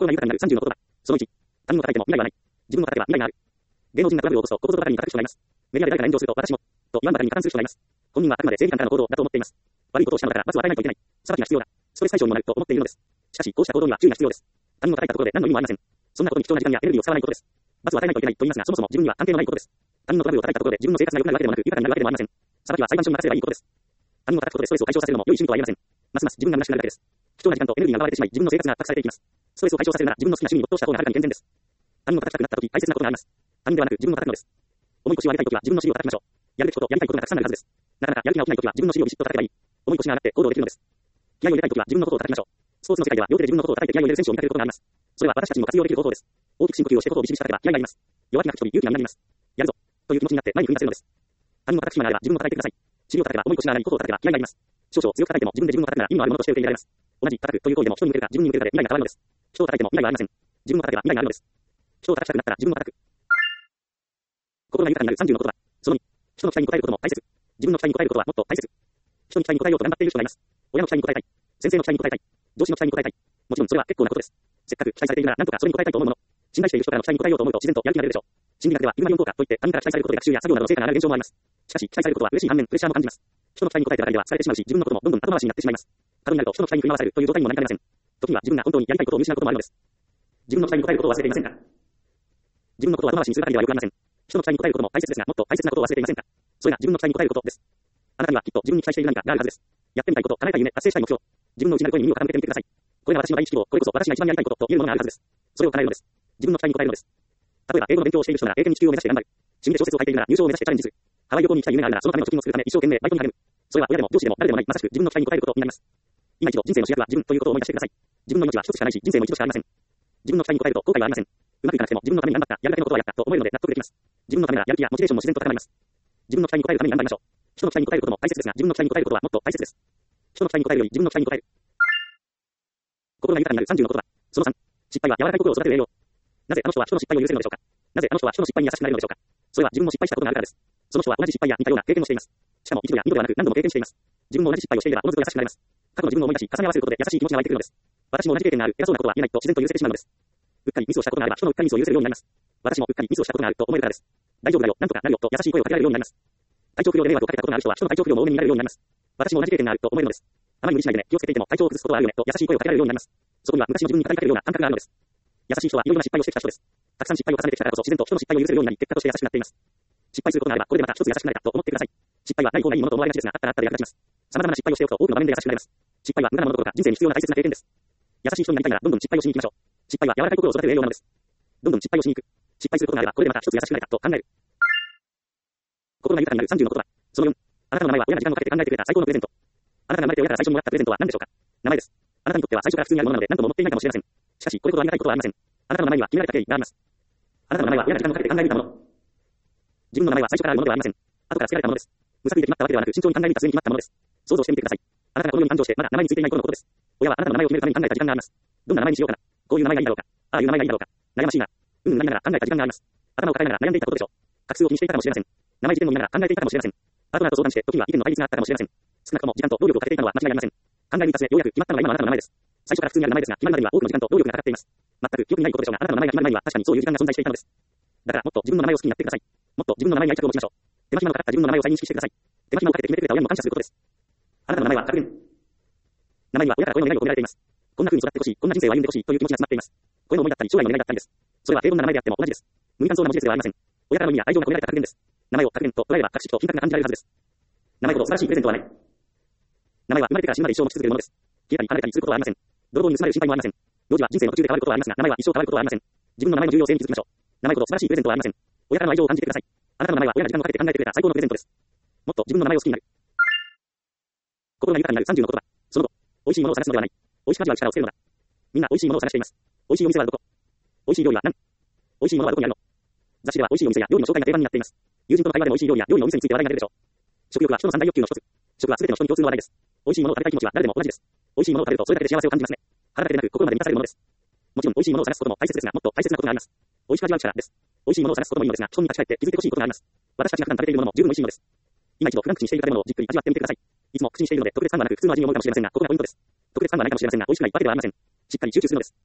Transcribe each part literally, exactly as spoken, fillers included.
心が豊かになるさんじゅうの言葉。そのいち、他人を叩いても未来はない。自分を叩けば未来がある。芸能人がトラブルを起こすと、ここぞとばかりに叩く人がいます。メディアで誰かが炎上すると、私も、と言わんばかりに加担する人がいます。本人はあくまで正義感からの行動だと思っています。悪いことをしたのだから罰を与えないといけない。裁きが必要だ。ストレス解消にもなると思っているのです。しかし、こうした行動には注意が必要です。他人を叩いたところで何の意味もありません。そんなことに貴重な時間やエネルギーを使わないことです。罰を与えないといけないと言いますが、そもそも自分には関係のないことです。他人のトラブルを叩いたところで自分の生活が良くなるわけでもなく、豊かになるわけでもありません。裁きは裁判所に任せればいいことです。他人を叩くことでストレスを解消させるのも良い趣味とは言えません。ますます自分が虚しくなるだけです。貴重な時間とエネルギーが奪われてしまい、自分の生活が圧迫されていきます。ストレスを解消させるなら自分の好きな趣味に没頭した方がはるかに健全です。他人を叩きたくなった時、大切なことがあります。他人ではなく自分を叩くのです。重い腰を上げたい時は自分の尻を叩きましょう。やるべきこと、やりたいことがたくさんあるはずです。なかなかやる気が起きない時は自分の尻をビシッと叩けばいい。重い腰が上がって行動できるのです。気合を入れたい時は自分のことを叩きましょう。スポーツの世界では両手で自分のことを叩いて気合を入れる選手を見かけることがあります。それは私たちにも活用できる方法です。大きく深呼吸をしてことをビシビシ叩けば気合があります。弱気が吹き飛び勇気がみなります。やるぞという気持ちになって前に踏み出せるのです。他人を叩く暇があれば自分も叩いてください。尻を叩けば重い腰が上がり、ことを叩けば気合があります。少々強く叩いても自分で自分を叩くなら意味のあるものとして受け入れられます。同じ叩くという行為でも人に向けるか自分に向けるかで未来が変わるのです。人を叩いても未来はありません。自分を叩けば未来があるのです。人を叩きたくなったら自分を叩く。心が豊かになるさんじゅうの言葉。そのに、人の期待に応えることも大切。自分の期待に応えることはもっと大切。人に期待に応えようと頑張っている人がいます。親の期待に応えたい。先生の期待に応えたい。上司の期待に応えたい。もちろんそれは結構なことです。せっかく期待されているなら何とかそれに応えたいと思うもの。信頼している人からの期待に応えようと思うと自然とやる気が出るでしょう。心理学ではヒューマニオン効果といって他人から期待されることで学習や作業などの成果が上がる現象もあります。しかし期待されることは嬉しい反面プレッシャーも感じます。人の期待に応えてばかりでは疲れてしまうし、自分のこともどんどん後回しになってしまいます。過度になると人の期待に振り回されるという状態にもなりかねません。時には自分が本当にやりたいことを見失うこともあるのです。自分の期待に応えることを忘れていませんか？自分のことを後回しにするだけではよくありません。人の期待に応えることも大切ですが、もっと大切なことを忘れていませんか？それが自分の期待に応えることです。あなたにはきっと自分に期待している何かがあるはずです。やってみたいこと、叶えたい夢、達成したい目標。自分の内なる声に耳を傾けてみてください。これが私の第一希望、これこそ私が一番やりたいことと言えるものがあるはずです。それを叶えるのです。自分の期待に応えるのです。例えば英語の勉強をしている人なら英検に級を目指して頑張る。趣味で小説を書いているなら優勝を目指してチャレンジする。ハワイ旅行に行きたい夢があるならそのための貯金を作るため一生懸命バイトに励む。それは親でも上司でも誰でもない、まさしく自分の期待に応えることになります。今一度人生の主役は自分ということを思い出してください。自分の命は一つしかないし、人生も一度しかありません。自分の期待に応えると後悔はありません。うまくいかなくても自分のために頑張った、やるだけのことはやったと思えるので納得できます。自分のためならやる気やモチベーションも自然と高まります。自分の期待に応えるために頑張りましょう。人の期待に応えることも大切ですが、自分の期待に応えることはもっと大切です。人の期待に応えるより自分の期待に応える。心が豊かになるさんじゅうの言葉。そのさん、失敗は柔らかい心を育てる栄養。なぜあの人は人の失敗を許せるのでしょうか。なぜあの人は人の失敗に優しくなれるのでしょうか。それは自分も失敗したことがあるからです。その人は同じ失敗や似たような経験をしています。しかも一度や二度ではなく何度も経験しています。自分も同じ失敗をしていればおのずと優しくなれます。過去の自分を思い出し重ね合わせることで優しい気持ちが湧いてくるのです。私も同じ経験がある。偉そうなことは言えないと自然と許せてしまうのです。うっかりミスをしたことがあれば人のうっかりミスを許せるようになります。私もうっかりミスをしたことがあると思えるからです。大丈夫だよ、なんとかなるよと優しい声をかけられるようになります。体調不良で迷惑をかけたことがある人は人の体調不良も多めに見られるようになります。私も同じ経験があると思えるのです。あまり無理しないでね、気をつけていても体調を崩すことはあるよねと優しい声をかけられるようになります。そこには昔の自分に語りかけるような感覚があるのです。優しい人はいろいろな失敗をしてきた人です。たくさん失敗を重ねてきたからこそ自然と人の失敗を許せるようになり、結果として優しくなっています。失敗することがあればこれでまた一つ優しくなれたと思ってください。失敗はない方がいいものと思われがちですが、あったらあったで役立ちます。様々な失敗をしておくと多くの場面で優しくなれます。失敗は無駄なものどころか人生に必要な大切な経験です。優しい人になりたいならどんどん失敗をしに行きましょう。失敗は柔らかい心を育てる栄養なのです。どんどん失敗をしに行く。失敗することがあればこれでまた一つ優しくなれたと考える。心が豊かになるさんじゅうの言葉。そのよん、あなたの名前は親が時間をかけて考えてくれた最高のプレゼント。あなたが生まれて親から最初にもらったプレゼントは何でしょうか。名前です。あなたにとっては最初から普通にあるものなので何とも思っていないかもしれません。しかしこれほどありがたいことはありません。あなたの名前には決められた経緯があります。あなたの名前は親が時間をかけて考えていたもの。自分の名前は最初からあるものではありません。後から付けられたものです。無作為で決まったわけではなく慎重に考え抜いた末に決まったものです。想像してみてください。あなたがこの世に誕生してまだ名前についていない頃のことです。親はあなたの名前を決めるために考えた時間があります。どんな名前にしようかな。こういう名前がいいだろうか。ああいう名前がいいだろうか。悩ましいな。うんうんなりながら考えた時間があります。頭を抱えながら悩んでいたことでしょう。画数を気にしていたかもしれません。名前自体も見ながら考えていたかもしれません。パートナーと相談して時には意見の対立があったかもしれません。少なくとも時間と労力をかけていたのは間違いありません。考え抜いた末ようやく決まったのが今のあなたの名前です。最初から普通にある名前ですが、決まるまでには多くの時間と労力がかかっています。全く記憶にないことでしょうが、あなたの名前が決まる前には確かにそういう時間が存在していたのです。だからもっと自分の名前を好きになってください。もっと自分の名前に愛着を持ちましょう。手間暇のかかった自分の名前を再認識してください。手間暇をかけて決めてくれた親にも感謝することです。あなたの名前は格言。名前には親から声の願いを込められています。こんな風に育ってほしい、こんな人生を歩んでほしいという気持ちが詰まっています。これの思いだったり将来の願いだったりです。それは平凡な名前であっても同じです。無理感想な文字列ではありません。親からの意味や愛情が込められた格言です。名前を格言と捉えれば格式と品格が感じられるはずです。名前ほど素晴らしいプレゼントはない。名前は生まれてから死ぬまで一生持ち続けるものです。消えたり離れたりすることはありません。泥棒に盗まれる心配もありません。名字は人生の途中で変わることはありますが、名前は一生変わることはありません。自分の名前の重要性に気づきましょう。名前ほど素晴らしいプレゼントはありません。親からの愛情を感じてください。あなたの名前は親が時間をかけて考えてくれた最高のプレゼントです。もっと自分の名前を好きになる。心が豊かになるさんじゅうの言葉。その後、美味しいものを探すのではない。美味しく味わう力をつけるのだ。みんな美味しいものを探しています。美味しいお店はどこ？美味しい料理は何？美味しいものはどこにあるの？雑誌では美味しいお店や料理の紹介が定番になっています。友人との会話でも美味しい料理や料理のお店について話題が出るでしょう。食欲は人の三大欲求の一つ。食は全ての人に共通の話題です。美味しいものを食べたい気持ちは誰でも同じです。美味しいものを食べるとそれだけで幸せを感じますね。腹だけでなく心まで満たされるものです。もちろん美味しいものを探すことも大切ですが、もっと大切なことがあります。美味しく味わう力です。美味しいものを探すこともいいのですが、人に立ち返って気づいてほしいことがあります。私たちが普段食べているものも十分美味しいのです。今一度普段口にしている食べ物をじっくり味わってみてください。いつも口にしているので特別感はなく普通の味に思うかもしれませんが、ここがポイントです。特別感はないかもしれませんが、美味しくないわけではありません。しっかり集中するのです。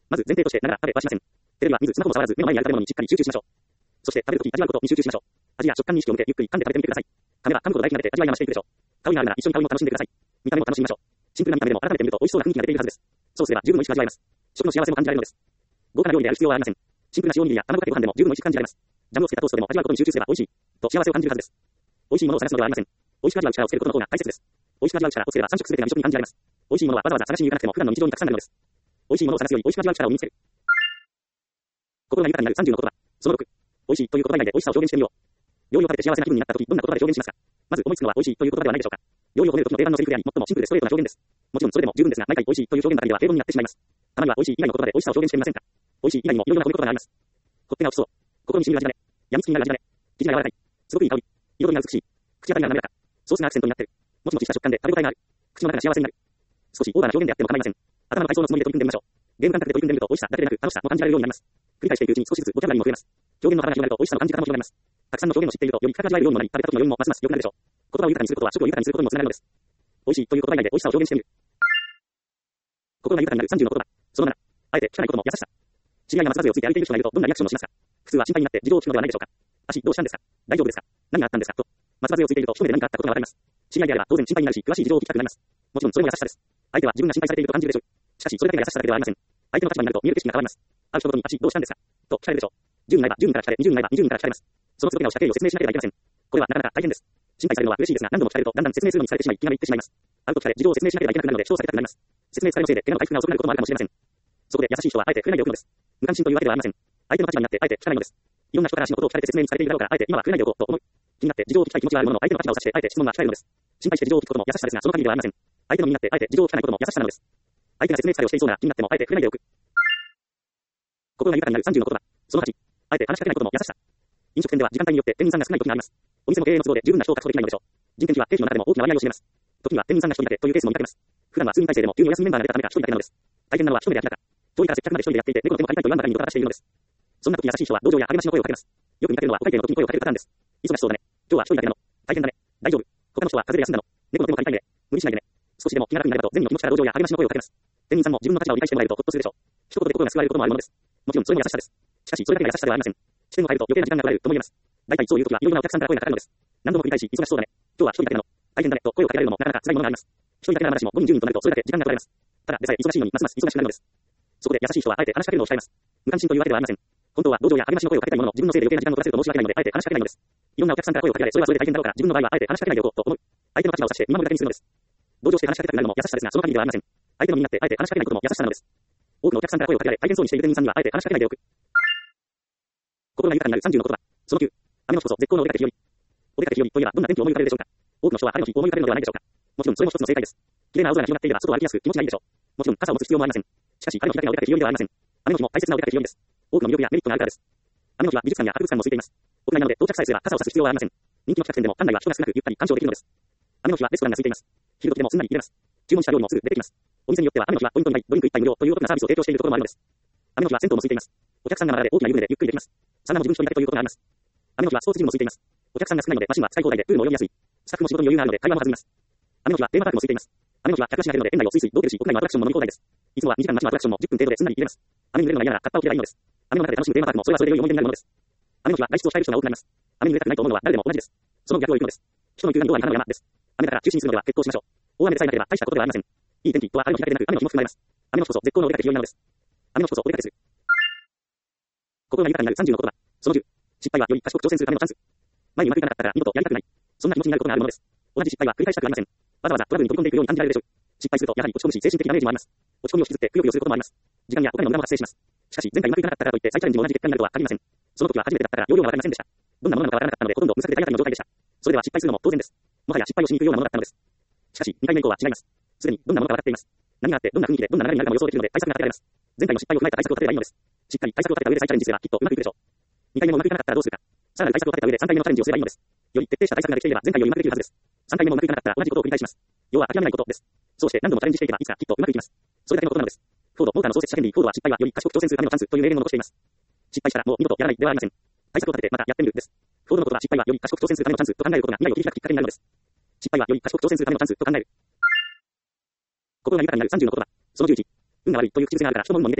まず前提としてながら食べはしません。テレビは見ずスマホも触らず目の前にある食べ物にしっかり集中しましょう。そして食べるとき味わうことに集中しましょう。味や食感に意識を向けゆっくり噛んで食べてみてください。噛めば噛むほど大事になって味わいが増していくでしょう。香りがあるなら一緒に香りも楽しんでください。見た目も楽しみましょう。シンプルな見た目でも改めて見ると美味しそうな雰囲気が出ているはずです。そうすれば十分美味しく味わえます。食の幸せも感じられるのです。豪華な料理である必要はありません。シンプルな塩おにぎりや卵かけご飯でも十分美味しく感じられます。ジャムをつけたトーストでも味わうことに集中すれば美味しいと幸せを感じるはずです。美味しいものを探すのではありません。美味しく味わう力をつけることの方が大切です。美味しく味わう力をつければさん食すべてが美食に感じられます。美味しいものはわざわざ探しに行かなくても普段の日常にたくさんあるのです。美味しいものを探すより美味しく味わう力を身につける。心が豊かになるさんじゅうの言葉。そのろく。美味しいという言葉以外で美味しさを表現してみよう。料理を食べて幸せな気分になった時、どんな言葉で表現しますか？まず思いつくのは美味しいという言葉ではないでしょうか。料理を褒める時の定番のセリフであり、最もシンプルでストレートな表現です。もちろんそれでも十分ですが、毎回美味しいという表現ばかりでは平凡になってしまいます。たまには美味しい以外の言葉で美味しさを表現してみませんか？美味しい以外にもいろいろな褒め言葉があります。ほっぺが落ちそう。心に染みる味だね。やみつきになる味だね。生地が柔らかい。すごくいい香り。彩りが美しい。口当たりが滑らか。ソースがアクセントになってる。もちもちした食感で食べ応えがある。口の中が幸せになる。少しオーバーな表現であっても構いません。頭の体操のつもりで取り組んでみましょう。ゲーム感覚で取り組んでみると美味しさだけでなく楽しさも感じられるようになります。繰り返していくうちに少しずつボキャブラリーも増えます。表現の幅が広がると美味しさの感じ方も広がります。たくさんの表現を知っているとより深く味わえるようにもなり、食べた時の余韻もますます良くなるでしょう。言葉を豊かにすることは食を豊かにすることにもつながるのです。美味しいという言葉以外で美味しさを表現してみる。心が豊かになるさんじゅうの言葉。そのなな。あえて聞かないことも優しさ。知り合いが松葉杖をついて歩いている人がいるとどんなリアクションをしますか？普通は心配になって事情を聞くのではないでしょうか。足どうしたんですか？大丈夫ですか？何があったんですか？と。松葉杖をついていると一目で何があったことがわかります。知り合いであれば当然心配になるし、詳しい事情を聞きたくなります。もちろんそれも優しさです。相手は自分が心配されていると感じるでしょう。しかしそれだけが優しさだけではありません。相手の立場になると見える景色が変わります。ある人ごとに足どうしたんですか？と聞かれるでしょう。じゅうにんならばじゅうにんから聞かれ、にじゅうにんならばにじゅうにんから聞かれます。その都度けがをした経緯を説明しなければいけません。これはなかなか大変です。心配されるのは嬉しいですが、何度も聞かれるとだんだん説明するのに疲れてしまい、気がめいってしまいます。会うと聞かれ、事情を説明しなければいけなくなるので、調査されたくなります。説明疲れのせいで、怪我の回復が遅くなることもあるかもしれません。そこで優しい人はあえて触れないでおくのです。無関心というわけではありません。相手の立場になってあえて聞かないのです。いろんな人から足のことを聞かれて説明に疲れているだろうから、あえて今は触れないでおこうと思う。気になって事情を聞きたい気持ちがあるものの、相手の立場を指してあえて質問が聞かれるのです。心配して事情を聞くことも優しさですが、その限りではありません。相手の身になってあえて事情を聞かないことも優しさなのです。相手が説明疲れをしていそうなら気になってもあえて触れないでおく。心が豊かになるさんじゅうの言葉。そのはち。あえて話しかけないことも優しさ。飲食店では時間帯によって店員さんが少ない時があります。お店も経営の都合で十分な人を確保できないのでしょう。人件費は経費の中でも大きな割合を占めます。時には店員さんが一人だけというケースも見かけます。普段は通院体制でも急にお休みメンバーが出たためか一人だけなのです。大変なのは一人で明らか。遠いから接客まで一人でやっていて、猫の手も借りたいと言わんばかりにドタバタしているのです。そんな時優しい人は同情や励ましの声をかけます。よく見かけるのはお会計の時に声をかけるパターンです。忙しそうだね。今日は一人だけなの。大変だね。大丈夫。他の人は風邪で休んだの。猫の手も借りたいね。無理しないでね。少しでも気が楽になればと善意の気持ちから同情や励ましの声をかけます。店員さんも自分の立場を理解してもらえるとほっとするでしょう。一言で心が救われることもあるものです。もちろんそれも優しさです。しかしそれだけが優しさではありません。視点を変えると余計な時間が取られるとも言えます。大体そういう時はいろいろなお客さんから声がかかるのです。何度も繰り返し忙しそうだね。今日は一人だけなの。大変だねと声をかけられるのもなかなか辛いものがあります。一人だけならまだしもごにんじゅうにんとなるとそれだけ時間が取られます。ただでさえ忙しいのにますます忙しくなるのです。そこで優しい人はあえて話しかけるのを控えます。無関心というわけではありません。本当は同情や励ましの声をかけたいものの自分のせいで余計な時間を取らせると申し訳ないのであえて話しかけないのです。いろんなお客さんから声をかけられそれはそれで大変だろうから自分の場合はあえて話しかけないでおこうと思う。相手の立場を指して見守るだけにするのです。同情して話しかけたくなるのも優しさですがその限りではありません。相手の身になってあえて話しかけないことも優しさなのです。多くのお客さんから声をかけられ大変そうにしている店員さんにはあえて話しかけないでおく。心が豊かになるさんじゅうの言葉。そのきゅう。雨の日こそ絶好のお出かけ日和。お出かけ日和といえばどんな天気を思い浮かべるでしょうか。多くの人は晴れの日を思い浮かべるのではないでしょうか。もちろんそれも一つの正解です。綺麗な青空が広がっていれば外を歩きやすく気持ちがいいでしょう。もちろん傘を持つ必要もありません。しかし晴れの日だけがお出かけ日和ではありません。雨の日も大切なお出かけ日和です。多くの魅力やメリットがあるからです。雨の日は美術館や博物館も空いています。屋内なので到着さえすれば傘を差す必要はありません。人気の企画展でも館内は人が少なくゆったり鑑賞できるのです。雨の日はレストランが空いています。昼時でもすんなり入れます。注文した料理もすぐ出てきます。お店によっては雨の日はポイントになりドリンクいっぱい無料というお得なサービスを提供しているところもあるのです。雨の日は銭湯も空いています。お客さんが並んで大きな湯船でゆっくりできます。サウナも自分一人だけということがあります。雨の日はスポーツジムも空いています。お客さんが少ないのでマシンは使い放題でプールも泳ぎやすい。スタッフも仕事に余裕があるので会話も弾みます。雨の日はテーマパークも空いています。雨の日は客足が減るので園内をスイスイ動けるし屋内のアトラクションも飲み放題です。いつもはにじかん待ちのアトラクションもじゅっぷん程度ですんなり入れます。雨に濡れるのが嫌ならカッパを着ればいいのです。雨の中で楽しむテーマパークもそれはそれで良い思い出になるものです。雨の日は外出を控える人が多くなります。雨に濡れたくないと思うのは誰でも同じです。その逆を言うのです。人の急がに弱い花の山です。雨だから中止にするのでは結構しましょう。大雨でさえなければ大したことではありません。いい天気とは晴れの日だけでなく雨の日も含まれます。雨の日こそ絶好のお出かけ日和なのです。雨の日こそお出かけする。心が豊かになるさんじゅうの言葉。そのじゅう。失敗はより賢く挑戦するためのチャンス。前にうまくいかなかったら二度とやりたくない。そんな気持ちになることがあるものです。同じ失敗は繰り返したくありません。わざわざトラブルに飛び込んでいくように感じられるでしょう。失敗するとやはり落ち込むし精神的ダメージもあります。落ち込みを引きずってくよくよすることもあります。時間やお金の無駄も発生します。しかし前回うまくいかなかったからといって再チャレンジも同じ結果になるとは限りません。その時は初めてだったから要領がわかりませんでした。どんなものなのかわからなかったのでほとんど無策で体当たりの状態でした。それでは失敗するのも当然です。もはや失敗をしに行くようなものだったのです。しかしにかいめ以降は違います。すでにどんなものか分かっています。何があってどんな雰囲気でどんな流れになるかも予想できるので対策が立てられます。前回の失敗を踏まえた対策を立てればいいのです。しっかり対策を立てた上で再チャレンジすればきっとうまくいくでしょう。にかいめもうまくいかなかったらどうするか。さらなる対策を立てた上でさんかいめのチャレンジをすればいいのです。より徹底した対策ができていれば前回よりうまくできるはずです。さんかいめもうまくいかなかったら同じことを繰り返します。要は諦めないことです。そうして何度もチャレンジしていけばいつかきっとうまくいきます。それだけのことなのです。フォード、モーターの創設者ヘンリー・フォードは失敗はより賢く挑戦するためのチャンスという名言を残しています。失敗したらもう二度とやらないではありません。対策を立ててまたやってみるです。フォードのことは失敗はより賢く挑戦するためのチャンスと考えることが未来を切り開くきっかけになるのです。失敗はより賢く挑戦するためのチャンスと考える。心が豊かになるさんじゅうの言葉。そのじゅういち。運が悪いという口癖があるから人の運も逃げていく。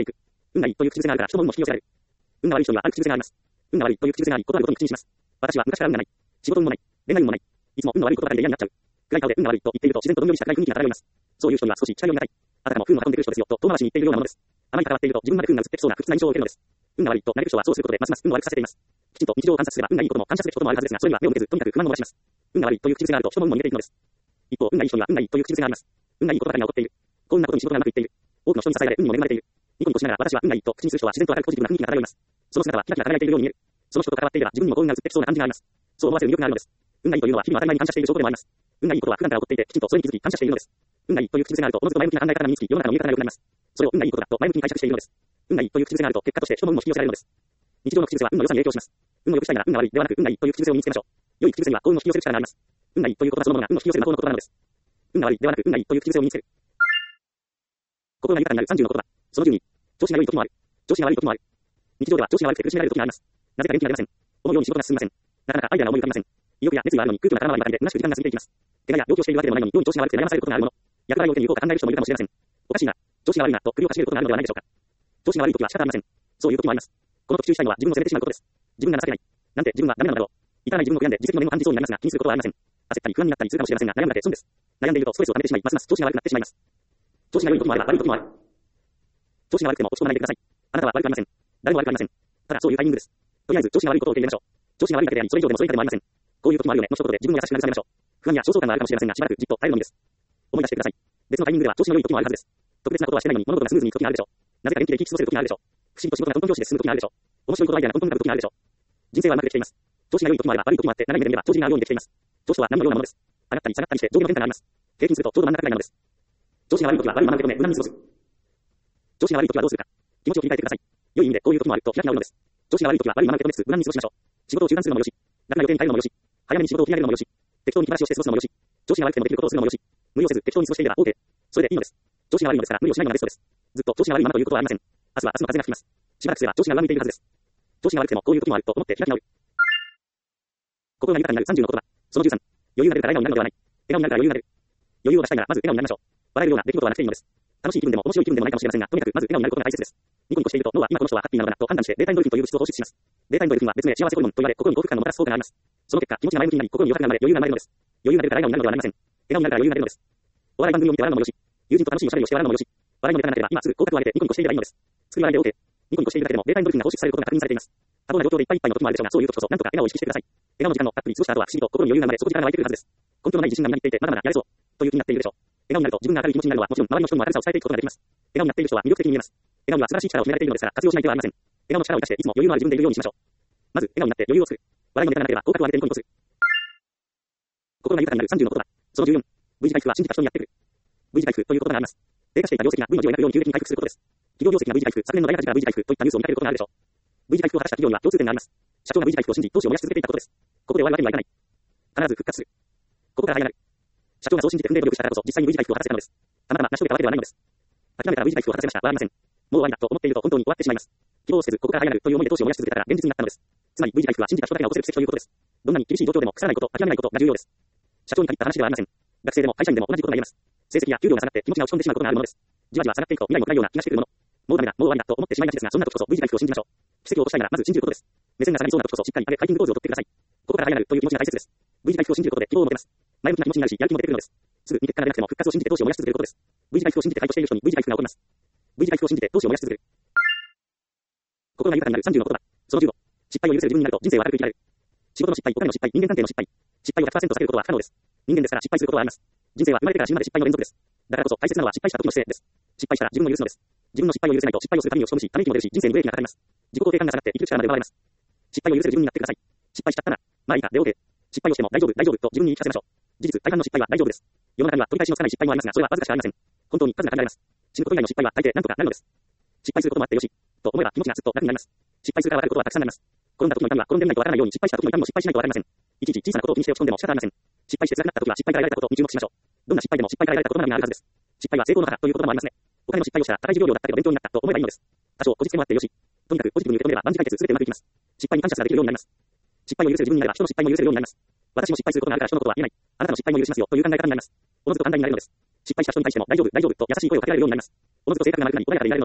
運がいいという口癖があるから人も運も引き寄せられる。運が悪い人にはある口癖があります。運が悪いという口癖があり、ことあるごとに口にします。私は昔から運がない。仕事運もない。恋愛運もない。いつも運の悪いことばかりで嫌になっちゃう。暗い顔で運が悪いと言っていると自然とどんよりした暗い雰囲気が漂います。そういう人には少し近寄りがたい。あたかも運を運んでいる人ですよと遠回しに言っているようなものです。あまり関わっていると自分まで運が移ってきそうな不吉な印象を受けるのです。運が悪いとなれる人はそうすることでますます運を悪くさせています。きちんと日常を観察すれば運がいいことも感謝すべきこともあるはずですが、それには目を向けずとにかく不満を漏らします。運が悪いという口癖があると人の運も逃げていくのです。一方、運がいい人には運がいいという口癖があります。運がいいことばかりが起こっている。幸運なことに仕事がうまくいっている。多くの人に支えられ運にも恵まれている。ニコニコしながら私は運がいいと口にする人は自然と明るくポジティブな雰囲気が漂います。その姿はキラキラ輝いているように見える。その人と関わっていれば自分にも幸運が移ってきそうな感じがあります。そう思わせる魅力があるのです。運がいいというのは日々の当たり前に感謝している証拠でもあります。運がいいことは普段から起こっていて、きちんとそれに気づき感謝しているのです。運がいいという口癖があると、おのずと前向きな考え方が身につき、世の中の見え方が良くなります。それを運がいいことだと前向きに解釈しているのです。運がいいという口癖があると、結果として人も運も引き寄せられるのです。日常の口癖は運の良さに影響します。運を良くしたいなら運が悪いではなく、運がいいという口癖を身につけましょう。良い口癖には幸運を引き寄せる力があります。運がいいという言葉そのものが運を引き寄せる魔法の言葉なのです。運が悪いではなく、運がいいという口癖を身につける。心が豊かになるさんじゅうの言葉。そのじゅうに、調子が良い時もある。調子が悪い時もある。日常では調子が悪くて苦しめられる時があります。なぜか元気が出ません。思うように仕事が進みません。なかなかアイデアが思い浮かびません。意欲や熱意があるのに空虚な体はばかりで虚しく時間が過ぎていきます。怪我や病気をしているわけでもないのに世に調子が悪くて悩まされることがあるもの。役割を手に行こうか考える人もいるかもしれません。おかしいな。調子が悪いなと首をかしげることがあるのではないでしょうか。調子が悪い時は仕方ありません。そういう時もあります。この時注意したいのは自分を責めてしまうことです。自分が情けない。なんて自分はダメなのだろう。至らない自分を悔やんで自責の念を感じそうになりますが、気にすることはありません。焦ったり不安になったりするかもしれませんが、悩んだって損です。悩んでいるとストレスを溜めてしまい、ますます調子が悪くなってしまいます。調子が良い時もあれば悪い時もある。調子が悪くても落ち込まないでください。あなたは悪くありません。誰も悪くありません。ただそういうタイミングです。とりあえず調子が悪いことを受け入れましょう。調子が悪いだけであり、それ以上でもそれ以下でもありません。こういう時もあるよねの一言で自分を優しく慰めましょう。不安や焦燥感があるかもしれませんが、しばらくじっと耐えるのみです。思い出してください。別のタイミングでは調子の良い時もあるはずです。特別なことはしてないのに物事がスムーズにいく時があるでしょう。なぜか元気で生き過ごせる時があるでしょう。不思議と仕事がトントン拍子で進む時があるでしょう。面白いことアイデアがトントン飛ぶ時があるでしょう。人生はうまくできています。調子が良い時もあれば悪い時もあって、長い目で見れば調子が合うようにできています。調子とは何のようなものです。上がったり下がったりして上下の変化があります。平均するとちょうど真ん中くらいなのです。調子が悪い時は悪いまま受け止め、無難に過ごす。調子が悪い時はどうするか。気持ちを切り替えてください。良い意味でこういう時もあると開き直るのです。調子が悪い時は悪いまま受け止めつつ無難に過ごしましょう。仕事を中断するのもよし、楽な予定に変えるのもよし、早めに仕事を切り上げるのもよし、適当に気晴らしをして過ごすのもよし、調子が悪くてもできることをするのもよし、無理をせず適当に過ごしていれば OK。それでいいのです。調子が悪いのですから無理をしないのがベストです。ずっと調子が悪いままということはありません。明日は明日の風が吹きます。しばらくすれば調子が上向いているはずです。調子が悪くてもこういう時もあると思って開き直る。心が豊かになるさんじゅうの言葉。そのじゅうさん、余裕が出るから笑顔になるのではない。笑顔になるから余裕が出る。余裕を出したいならまず笑顔になりましょう。笑えるような出来事はなくていいのです。楽しい気分でも面白い気分でもないかもしれませんが、とにかくまず笑顔になることが大切です。ニコニコしていると脳は今この人はハッピーなのだなと判断してベータエンドルフィンという物質を放出します。ベータエンドルフィンは別名幸せホルモンと言われ心に幸福感のもたらす効果があります。その結果気持ちが前向きになり心に余白が生まれ余裕が生まれるのです。余裕が出るから笑顔になるのではありません。笑顔になるから余裕が出るのです。お笑い番組を見て笑うのもよし、友人と楽しいおしゃべりをして笑うのもよし、笑いのネタがなければ今すぐ口角を上げてニコニコしていればいいのです。作り笑いで OK。ニコニコしているだけでもベータエンドルフィンが放出されることが確認されています。多忙な状況でいっぱいいっぱいの時もあるでしょうが、そういう時こそなんとか笑顔を意識してください。笑顔の時間をたっぷり過ごした後は不思議と心に余裕が生まれ、底力が湧いてくるはずです。根拠のない自信がみなぎっていてまだまだやれそうという気になっているでしょう。笑顔になると自分が明るい気持ちになるのはもちろん周りの人にも明るさを伝えていくことができます。笑顔になっている人は魅力的に見えます。笑顔には素晴らしい力を秘められているのですから活用しない手はありません。笑顔の力を生かしていつも余裕のある自分でいるようにしましょう。まず笑顔になって余裕を作る。笑いのネタがなければ口角を上げてニコニコする。心が豊かになるさんじゅうの言葉。そのじゅうよん、V 字回復は信じた人にやってくる。V 字回復という言葉があります。低下していた業績が V の字を描くように急激に回復することです。企業業績が V 字回復、昨年の大赤字から V 字回復といったニュースを見かけることがあるでしょう。V 字回復を果たした企業には共通点があります。社長が V 字回復を信じ、投資を燃やし続けていたことです。ここで終わるわけにはいかない。必ず復活する。ここから這い上がる。社長がそう信じて奮闘努力したからこそ実際に V 字回復を果たせたのです。たまたま成し遂げたわけではないのです。諦めたら V 字回復を果たせましたはありません。もう終わりだと思っていると本当に終わってしまいます。希望をせずここから這い上がるという思いで投資を燃やし続けたから現実になったのです。つまり V 字回復は信じた人だけが起こせる奇跡ということです。どんなに厳しい状況でも腐らないこと、諦めないことが重要です。社長に限った話ではありません。学生でも会社員でも同じことが言えます。成績や給料が下がって気持ちが落ち込んでしまうことがあるものです。じわじわ下がっていくと未来も暗いような気がしてくるもの。もうダメだ、もう終わりだと思ってしまいがちですが、そんな時こそ V 字回復を信じましょう。奇跡を起こしたいならまず信じることです。目線が下がりそうな時こそしっかり上げファイティングポーズを取ってください。ここから這い上がるという気持ちが大切です。V 字回復を信じることで希望を持てます。前向きな気持ちになるし、やる気も出てくるのです。すぐに結果が出なくても復活を信じて投資を燃やし続けることです。V 字回復を信じて回答している人に V 字回復が起こります。V 字回復を信じて投資を燃やし続ける。心が豊かになるさんじゅうの言葉。そのじゅうご、失敗を許せる自分になると人生は明るく生きられる。仕事の失敗、お金の失敗、人間関係の失敗。失敗を ひゃくパーセント 避けることは不可能です。人間ですから失敗することはあります。人生は生まれてから死ぬまで失敗の連続です。だからこそ大切なのは失敗した時の姿勢です。失敗したら自分を許すのです。自分の失敗を許せないと失敗をするために落ち込むし、ため息も出るし、人生にブレーキがかかります。自己肯定感が下がって生きる力まで奪われます。失敗を許せる自分になってください。失敗しちゃったな。まあいいか、で OK。失敗をしても大丈夫、大丈夫と自分に言い聞かせましょう。事実、大半の失敗は大丈夫です。世の中には取り返しのつかない失敗もありますが、それはわずかしかありません。本当に数が限られます。死ぬこと以外の失敗は大抵何とかなるのです。失敗することもあってよし、と思えば気持ちがずっと楽になります。失敗するから分かることはたくさんあります。転んだ時の痛みは転んでみないとわからないように失敗した時の痛みも失敗しないとわかりません。いちいち小さなことを気にして落ち込んでも仕方ありません。失敗して辛くなった時は失敗から得られたことに注目しましょう。どんな失敗でも失敗から得られたことの中にあるはずです。失敗は成功の母という言葉もありますね。お金の失敗をしたら高い授業料だったけど勉強になったと思えばいいのです。多少こじつけもあってよし。とにかくポジティブに受け止めれば万事解決すべてうまくいきます。失敗に感謝すらできるようになります。失敗を許せる自分になれば人の失敗も許せるようになります。私も失敗することがあるから人のことは言えない。あなたの失敗も許しますよという考え方になります。おのずと寛大になれるのです。失敗した人に対しても大丈夫、大丈夫と優しい声をかけられるようになります。おのずと性格が丸くなり穏やかでいられるのです。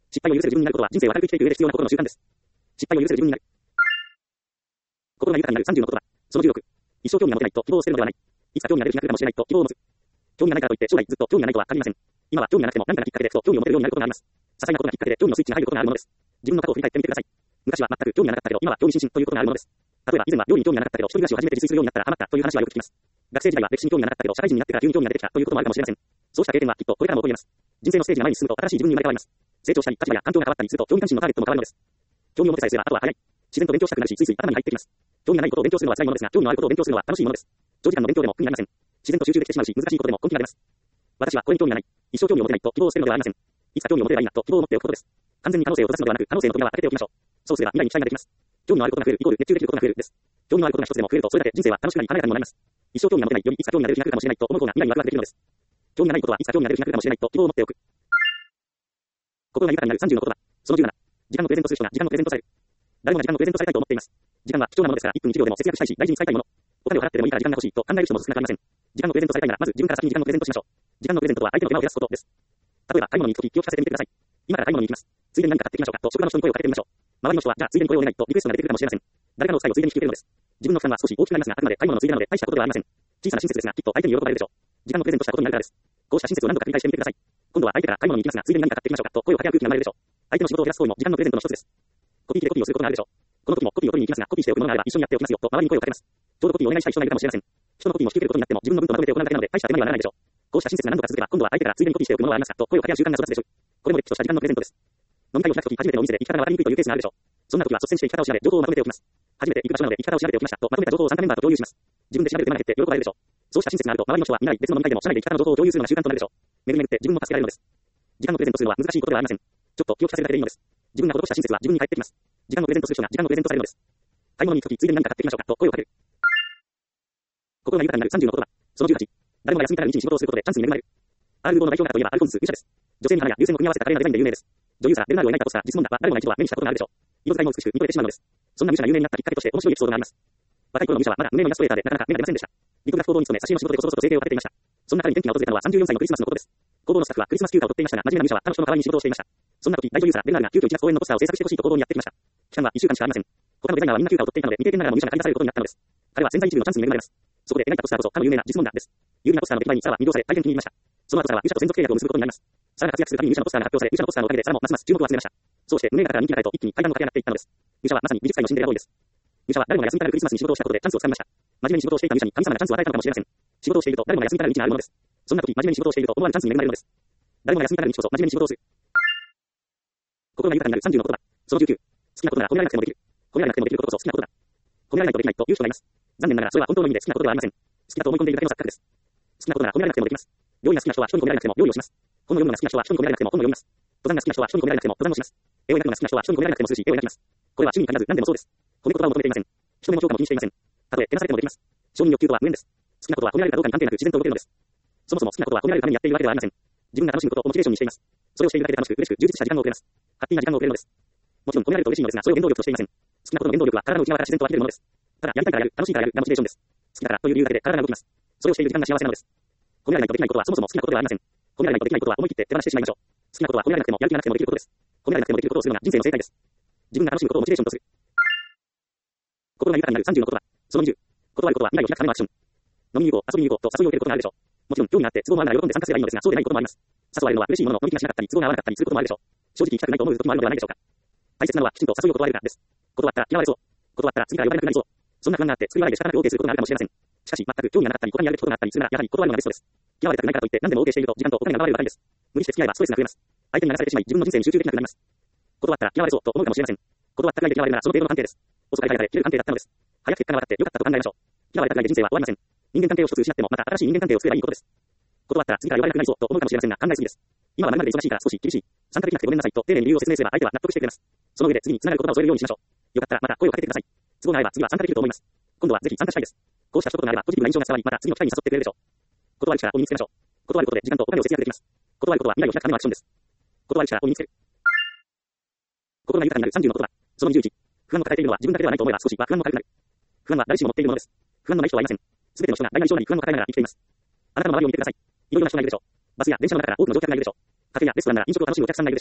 失敗を許せる自分になることは人生を明るく生きていく上で必要な心の習慣です。失敗を許せる自分になる。心が豊かになるさんじゅうの言葉。そのじゅうろく。一生興味が持てないと希望を捨てるのではない。いつか興味が出る日が来るかもしれないと希望を持つ。興味がないからといって将来ずっと興味がないとは限りません。今は興味がなくても何かがきっかけでふと興味を持てるようになることがあります。些細なことがきっかけで興味のスイッチが入ることがあるものです。自分の過去を振り返ってみてください。昔は全く興味がなかったけど、今は興味津々ということがあるものです。例えば以前は料理に興味がなかったけど、一人暮らしを始めて自炊するようになったらハマったという話はよく聞きます。学生時代は歴史に興味がなかったけど、社会人になってから急に興味が出てきたということもあるかもしれません。そうした経験はきっとこれからも起こります。人生のステージが前に進むと新しい自分に生まれ変わります。成長したり、立場や環境が変わったりすると興味関心のターゲットも変わるのです。興味を持てさえすればあとは早い。自然と勉強したくなるし、ついつい頭に入ってきます。興味がないことを勉強するのは辛いものですが、興味のあることを勉強するのは楽しいものです。長時間の勉強でも苦になりません。自然と集中できてしまうし、難しいことでも根気が出ます。私はこれに興味がない。一生興味を持てないと希望を捨てるのではありません。いつか興味を持てればいいなと希望を持っておくことです。完全に可能性を閉ざすのではなく、可能性の扉は開けておきましょう。そうすれば未来に期待ができます。興味のあることが増えるイコール熱中できることが増えるです。興味のあることが一つでも増えると、それだけ人生は楽しくなり華やかにもなります。一生興味が持てないよりいつか興味が出る日が来るかもしれないと思う方が未来にワクワクできるのです。興味がないことはいつか興味が出る日が来るかもしれないと希望を持っておく。心が豊かになるさんじゅうの言葉。そのじゅうなな。時間のプレゼントする人が時間のプレゼントされる。誰もが時間のプレゼントされたいと思っています。時間は貴重なものですから、いっぷんいちびょうでも節約したいし、大事に使いたいもの。お金を払ってでもいいから時間が欲しいと考える人も少なくありません。時間のプレゼントされたいなら、まず自分から先に時間のプレゼントしましょう。時間のプレゼントとは相手の手間を減らすことです。例えば、買い物に行くとき気を利かせてみてください。今から買い物に行きます。ついでに何か買ってきましょうかと職場の人に声をかけてみましょう。周りの人は、じゃあついでにこれをお願いとリクエストが出てくるかもしれません。誰かの使いをついでに引き受けるのです。自分の負担は少し大きくなりますが、あくまで買い物のついでなので大したことではありません。小さな親切ですが、きっと相手に喜ばれるでしょう。時間のプレゼントしたことになるからです。こうした親切を何度か繰り返してみてください。今度は相手から買い物に行きますが、ついでに何か買ってきましょうかと声を掛け合う空気が生まれるでしょう。相手の仕事を減らす行為も時間のプレゼントの一つです。コピー機でコピーをすることがあるでしょう。この時もコピーを取りに行きますが、コピーしておくものがあれば一緒にやっておきますよと周りに声をかけます。ちょうどコピーをお願いしたい人がいるかもしれません。人のコピーも引き受けることになっても自分の分とまとめて行うだけなので大した手間にはならないでしょう。こうした親切が何度か続けば、今度は相手からついでにコピーしておくものはありますかと声を掛け合う習慣が育つでしょう。これもれっきとした時間のプレゼントです。飲み会を開くとき初めてのお店で生き方が分かりにくいというケースがあるでしょう。そんな時は率先して生き方を調べ、情報をまとめておきます。初めて行く場所なので生き方を調べておきましたとまとめた情報を参加メンバーと共有します。自分で調べる手間が減って喜ばれるでしょう。そうした親切があると周りの人は未来別の飲み会でも社内で生き方の情報を共有するのが習慣となるでしょう。巡り巡って自分も助けられるのです。時間のプレゼントするのは難しいことではありません。ちょっと記憶させるだけでいいのです。自分が施した親切は自分に返ってきます。時間のプレゼントする人が時間のプレゼントされるのです。買い物に行くときついでに何か買ってきましょうかと声をかける。心が豊かになるさんじゅうの言葉。そのじゅうはち。誰もが休みから日に仕事をすることでチャンスに恵まれる。アールゴーの代表格といえばアルフォンス・ルシャです。女性の花や流線を組み合わせた華麗なデザインで有名です。女優さベルナードを描いたポスター、実物だは誰もが一度は目にしたことがあるでしょう。色使いも美しく見とれてしまうのです。そんなミュシャが有名になったきっかけとして面白いエピソードがあります。若い頃のミュシャはまだ胸のイラストレーターでなかなか目が出ませんでした。リコグラフ工房に勤め、挿絵の仕事でこそこそと生計を立てていました。そんな彼に転機が訪れたのはさんじゅうよんさいのクリスマスのことです。工房のスタッフはクリスマス休暇を取っていましたが、真面目なミュシャは彼女の代わりに仕事をしていました。そんな時、大女優さベルナードが急遽いちがつ公演のポスターを制作してほしいと工房にやってきました。期間はいっしゅうかんしかありません。他のデザイナーはみんな休暇を取っていたので、未経験ながらもミュシャが借り出されることになったのです。彼は千載一遇のチャンスに恵まれます。そこで描いたポスターこそかの有名な実物だです。有利なポスターの出来栄えにサラは魅了され大変気に入りました。その後サラはミュシャと専属契約を結ぶことになります。サラが活躍するためにミュシャのポスターが発表され、ミュシャのポスターのおかげでサラもますます注目を集めました。そうして胸がから人気が出と一気に階段を駆け上がっていったのです。ミュシャはまさに美術界のシンデレラボーイです。ミュシャは誰もが休みからクリスマスに仕事をしたことでチャンスをつかみました。真面目に仕事をしていたミュシャに神様がチャンスを与えたのかもしれません。仕事をしていると誰もが休みから道があるものです。そんな時真面目に仕事をしていると思わぬチャンスに恵まれるのです。誰もが休みから道こそ真面目に仕事をする。心が豊かになるさんじゅうの言葉。そのじゅうきゅう。好きなことなら褒められなくてもできる。褒められなくてもできることこそ好きなことだ。褒められないとできないという人がいます。残念ながらそれは本当の意味で好きなことではありません。好きだと思い込んでいるだけの錯覚です。好きなことなら褒められなくてもできます。料理が好きな人は人に褒められなくても料理をします。本の読むのが好きな人は人に褒められなくても本を読みます。登山が好きな人は人に褒められなくても登山をします。絵を描くのが好きな人は人に褒められなくてもするし絵を描きます。これは趣味に限らず何でもそうです。褒め言葉を求めていません。人目の評価も気にしていません。たとえけなされてもできます。承認欲求とは無縁です。好きなことは褒められるかどうかに関係なく自然と動けるのです。そもそも好きなことは褒められるためにやっているわけではありません。自分が楽しむことをモチベーションにしています。それをしているだけで楽しく嬉しく充実した時間が送れます。ハッピーな時間が送れるのです。もちろん褒められると嬉しいのですが、それを原動力としていません。好きなことの原動力は体の内側から自然と湧き出るものです。ただやりたいからやる、楽しいからやるがモチベーションです。好きだからという理由だけで体が動きます。それをしている時間が幸せなのです。褒められないとできないことはそもそも好きなことではありません。褒められないとできないことは思い切って手放してしまいましょう。好きなことは褒められなくてもやる気がなくてもできることです。褒められなくてもできることをするのが人生の正解です。自分が楽しむことをモチベーションとする。心が豊かになるさんじゅうの言葉。そのにじゅう。断ることは未来を開くためのアクション。飲みに行こう、遊びに行こうと誘いを受けることがあるでしょう。もちろん興味があって都合が合うなら喜んで参加すればいいのですが、そうでないこともあります。誘われるのは嬉しいものの乗り気がしなかったり都合が合わなかったりすることもあるでしょう。正直行きたくないと思う時もあるのではないでしょうか。大切なのはきちんと誘いを断れるかです。断ったら嫌われそう。断ったら次から呼ばれなくなりそう。そんな不安があって救い笑いで仕方なく OK することがあるかもしれません。しかし全く興味がなかったり他にやるべきことがあったりするならやはり断るのがベストです。嫌われたくないからといって何でも OK していると時間とお金が奪われるばかりです。無理して付き合えばストレスが増えます。相手に流されてしまい自分の人生に集中できなくなります。断ったら嫌われそうと思うかもしれません。断ったくらいで嫌われるならその程度の関係です。遅かれ早かれ切れる関係だったのです。早く結果が分かって良かったと考えましょう。嫌われたくらいで人生は終わりません。人間関係を一つ失ってもまた新しい人間関係を作ればいいことです。断ったら次から呼ばれなくなりそうと思うかもしれませんが考えすぎです。今は何々で忙しいから少し厳しい。参加できなくてごめんなさいと丁寧に理由を説明すれば相手は納得してくれます。その上で次に繋がる言葉を添えるようにしましょう。よかったらまた声をかけてください。都合が合えば次は参加できると思います。今度はぜひ参加したいです。こうした一言があればポジティブな印象が伝わり、また次の機会に誘ってくれるでしょう。断る力を身につけましょう。断ることで時間とお金を節約できます。断ることは未来を開くためのアクションです。断る力を身につける。心が豊かになるさんじゅうの言葉。そのにじゅういち。不安を抱えているのは自分だけではないと思えば少しは不安も軽くなる。不安は誰しも持っているものです。不安のない人はいません。すべての人が大なり小なり不安を抱えながら生きています。あなたの周りを見てください。いろいろな人がいるでしょう。バスや電車の中から多くの乗客がいるでしょう。カフェやレストランなら飲食を楽しむお客さんがいるでしょう。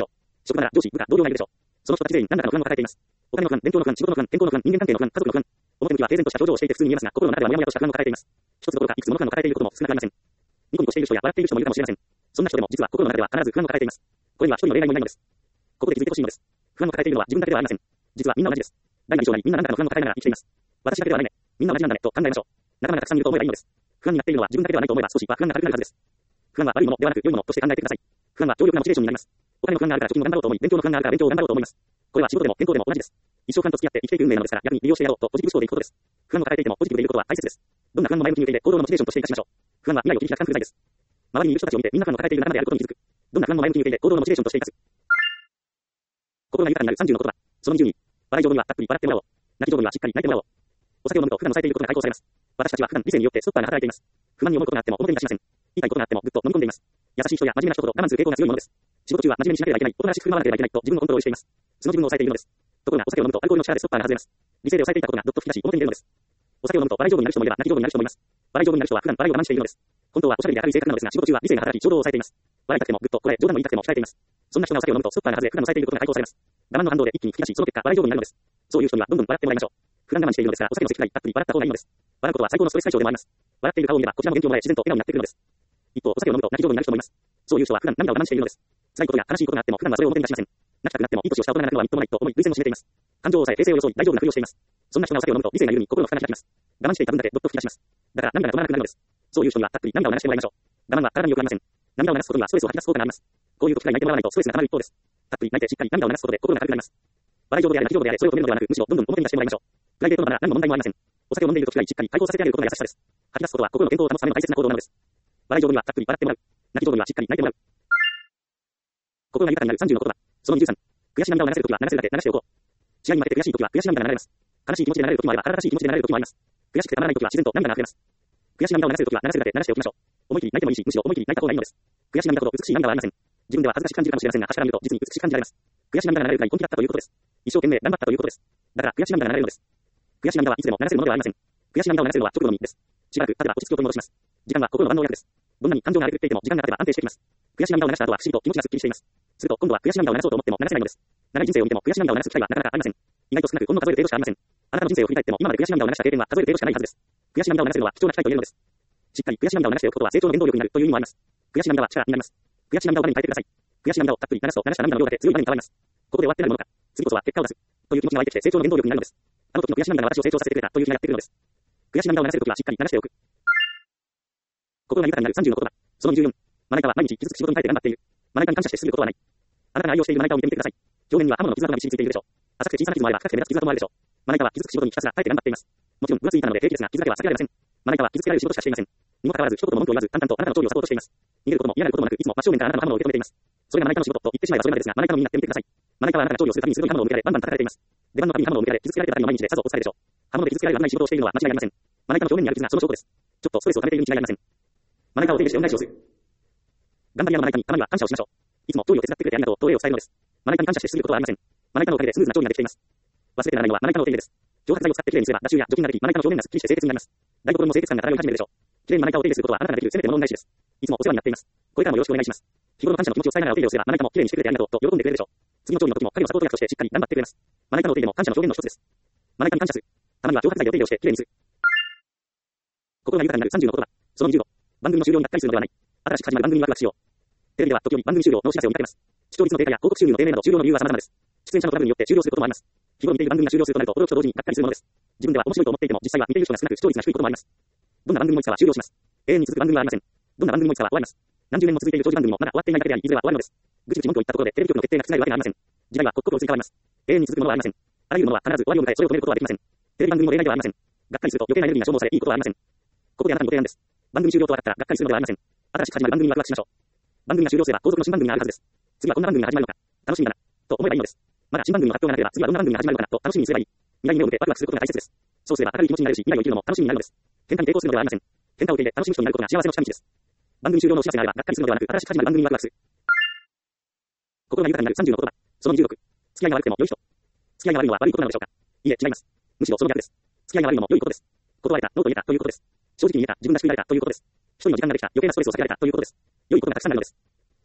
職場なら上司、部下、同僚がいるでしょう。その人たち全員何らかの不安を抱えています。お金の不安、勉強の不安、仕事の不安、健康の不安、人間関係の不安、家族の不安。表向きは平然とした表情をしていて普通に見えますが、心の中ではモヤモヤとした不安を抱えています。一つどころかいくつもの不安を抱えていることも少なくありません。ニコニコしている人や笑っている人もいるかもしれません。そんな人でも実は心の中では必ず不安を抱えています。これには一人の例外もいないのです。ここで気づいてほしいのです。不安を抱えているのは自分だけではありません。実はみんな同じです。大なり小なりみんな何らかの不安を抱えながら生きています。私だけではないね。みんな同じなんだねと考えましょう。仲間がたくさんいると思えばいいのです。不安になっているのは自分だけではないと思えば少しは不安が軽くなるはずです。不安は悪いものではなく良いものとして考えてください。不安は強力なモチベーションになります。お金の不安があるから貯金を頑張ろうと思い、勉強の不安があるから勉強を頑張ろうと思います。これは仕事でも健康でも同じです。一生不安と付き合って生きていく運命なのですから、逆に利用してやろうとポジティブ思考でいくことです。不安を抱えていてもポジティブでいることは大切です。どんな不安も前向きに受け入れ行動のモチベーションとして生かしましょう。不安は未来を切り開く不在です。周りにいる人たちを見てみんな不安を抱えている仲間であることに気づく。どんな不安も前向きに受け入れ行動のモチベーションとして生かす。心が豊かになるさんじゅうの言葉。そのにじゅうに。笑い上手にはたっぷり笑ってもらおう。泣き上手にはしっかり泣いてもらおう。お酒を飲むと不安を抑えていることが解放されます。私たちは普段理性によってストッパーが働いています。不安に思うことがあっても表に出しません。言いたいことがあってもぐっと飲み込んでいます。優しい人や真面目な人ほど我慢する傾向が強いものです。仕事中は真面目にしなければいけない、おとなしく振る舞わなければいけないと自分のコントロールしています。その自分を抑えているのです。ところがお酒を飲むとアルコールの力でストッパーが外れます。理性で抑えていたことがどっと吹き出し表に出るのです。お酒を飲むと笑い上手になる人もいれば泣き上手になる人もいます。笑い上手になる人は普段笑いを我慢しているのです。本当はおしゃべりで明るい性格なのですが仕事中は理性が働き衝動を抑えています。笑いたくてもぐっとこれ冗談も言いたくても控えています。そんな人がお酒を飲むとストッパーが外れ普段抑えていることが解放されます。我慢の反動で一気に吹き出しその結果笑い上手になるのです。そういう人にはどんどん笑ってもらいましょう。普段我慢しているのですがお酒の席くらいたっぷり笑った方がいいのです。笑うことは最高のストレス解消でもあります。笑っている顔を見ればこちらも元気をもらえ自然と笑顔になってくるのです。一方お酒を飲むと泣き上手になる人もいます。そういう人は普段涙を我慢しているのです。辛いことや悲しいことがあっても普段はそれを表に出しません。泣きたくなってもいい年をした大人が泣くのはみっともないと思い涙腺を締めています。感情を抑え平静を装い大丈夫なふりをしています。そんな人がお酒を飲むと理性が緩み心の負荷が開きます。我慢していた分だけどっと吹き出します。だから涙が止まらなくなるのです。そういう人にはたっぷり涙を流してもらいましょう。我慢は体に良くありません。涙を流すことにはストレスを吐き出す効果があります。こういう時は泣いてもらわないとストレスが溜まる一方です。たっぷり泣いてしっかり涙を流すことで心が軽くなります。笑い上手であれ泣き上手であれそれを止めるのではなくむしろどんどん表に出してもらいましょう。プライベートなら何も問題もありません。お酒を飲んでいる時くらいしっかり解放させてあげることが優しさです。吐き出すことは心の健康を保つための大切な行動なのです。笑い上手にはたっぷり笑ってもらう。泣き上手にはしっかり泣いてもらう。心が豊かになるさんじゅうの言葉。そのにじゅうさん。悔し涙を流せるときは流せるだけ流しておこう。試合に負けて悔しいときは悔し涙が流れます。悲しい気持ちで流れるときもあれば腹立たしい気持ちで流れるときもあります。悔しくてたまらないときは自然と涙が溢れます。悔し涙を流せるときは流せるだけ流しておきましょう。思い切り泣いてもいいし、むしろ思い切り泣いた方がいいのです。悔し涙ほど美しい涙はありません。自分では恥ずかしく感じるかもしれませんが、端から見ると実に美しく感じられます。悔し涙が流れるくらい本気だったということです。一生懸命頑張ったということです。だから悔し涙が流れるのです。悔し涙はいつでも流せるものではありません。悔し涙を流せるのは直後のみです。しばらく経てば落ち着きを取り戻します。時間は心の万能薬です。どんなに感情が荒れていても時間が経てば安定してきます。悔し涙を流した後は不思議と気持ちがすっきりしています。すると今度は悔し涙を流そうと思っても流せないのです。長い人生を見ても悔し涙を流す機会はなかなかありません。意外と少なくほんの数える程度しかありません。あなたの人生を振り返っても今まで悔し涙を流した経験は数える程度しかないはずです。悔し涙を流せるのは貴重な機会と言えるのです。しっかり悔し涙を流しておくことは成長の原動力になるという意味もあります。悔し涙は力になります。悔し涙を我に変えてください。悔し涙をたっぷり流すと流した涙の量だけ強い我に変わります。ここで終わってなるものか。次こそは結果を出す。という気持ちが湧いてきて成長の原動力になるのです。あの時の悔し涙が私を成長させてくれたという日がやってくるのです。悔し涙を流せるときはしっかり流しておく。心が豊かになるさんじゅうの言葉。そのにじゅうよん。まな板は毎日傷つく仕事に耐えて頑張っている。まな板に感謝してすることはない。あなたが愛用しているまな板を見てみてください。表面には刃物の傷跡がびっしりついているでしょう。浅くて小さな傷もあれば深くて目立つ傷跡もあるでしょう。まな板は傷つく仕事にひたすら耐えて頑張っています。もちろん分厚い板なので平気ですが傷だけは避けられません。まな板は傷つけられる仕事しかしていません。にもかかわらず一言の文句を言わず淡々とあなたの調理をサポートしています。逃げることも嫌がることもなくいつも真正面からあなたの刃物を受け止めています。それがまな板の仕事と言ってしまえばそれまでですが、まな板の身になってみてください。まな板はあなたが調理をするたびに鋭い刃物を向けられバンバン叩かれています。出番のたびに刃物を向けられ傷つけられてばかりの毎日でさぞお疲れでしょう。刃物で傷つけられる危ない仕事をしているのは間違いありません。まな板の表面にある傷がその証拠です。ちょっとストレスを溜めているに違いありません。まな板を手入れして恩返しをする。頑張り屋のまな板にたまには感謝をしましょう。いつも調理を手伝ってくれてありがとうとお礼を伝えるのです。まな板に感謝してすることはありません。まな板のおかげでスムーズな調理ができています。忘れてならないのはまな板のお手入れです。漂白剤を使ってきれいにすれば脱臭や除菌ができ、まな板の表面がすっきりして清潔になります。台所にも清潔感が漂い始めるでしょう。きれいにまな板をお手入れすることはあなたができるせめてもの恩返しです。いつもお世話になっています。これからもよろしくお願いします。日頃の感謝の気持ちを伝えながらお手入れをすればまな板もきれいにしてくれてありがとうと喜んでくれるでしょう。次の調理の時も彼のサポート役としてしっかり頑張ってくれます。まな板のお手入れも感謝の表現の一つです。まな板に感謝する。たまには漂白剤でお手入れをしてきれいにする。心が豊かになるさんじゅうの言葉。そのにじゅうご。番組の終了にがっかりするのではない。新しく始まる番組にワクワクしよう。テレビでは時折番組終了のお知らせを見かけます。視聴率の低下や広告収入の低迷など終了の理由は様々です。出演者のトラブルによって終了することもあります。日頃見ている番組が終了するとなると驚きと同時にがっかりするものです。自分では面白いと思っていても実際は見ている人が少なく視聴率が低いこともあります。どんな番組もいつかは終了します。永遠に続く番組はありません。どんな番組もいつかは終わります。何十年も続いている長寿番組もまだ終わっていないだけであり、いずれは終わるのです。ぐちぐち文句を言ったところでテレビ局の決定が覆るわけがありません。時代は刻々と移り変わります。永遠に続くものはありません。あらゆるものは必ず終わりを迎え、それを止めることはできません。テレビ番組も例外ではありません。がっかりすると余計なエネルギーが消耗されいいことはありません。ここであなたにご提案です。番組終了と分かったらがっかりするのではありません。新しく始まる番組にワクワクしましょう。番組が終了すれば後続の新番組があるはずです。次はこんな番組が始まるのか。楽しみだな。と思えばいいのです。まだ新番組の発表がなければ次はどんな番組が始まるのかなと楽しみにすればいい。未来に目を向けワクワクすることが大切です。そうすれば明るい気持ちになれるし、未来を生きるのも楽しみになるのです。喧嘩に抵抗するのではありません。喧嘩を受け入れ楽しむ人になることが幸せの近道です。番組終了のお知らせがあればがっかりするのではなく、新しく始まる番組にワクワクする。心が豊かになるさんじゅうの言葉。そのにじゅうろく。付き合いが悪くても良い人。付き合いが悪いのは悪いことなのでしょうか。いいえ、違います。むしろその逆です。付き合いが悪いのも良いことです。断られた、ノーと言えたということです。正直に言えた、自分らしくいられたということです。一人の時間ができた、余計なストレスを避けられたということです。良いことがたくさんあるのです。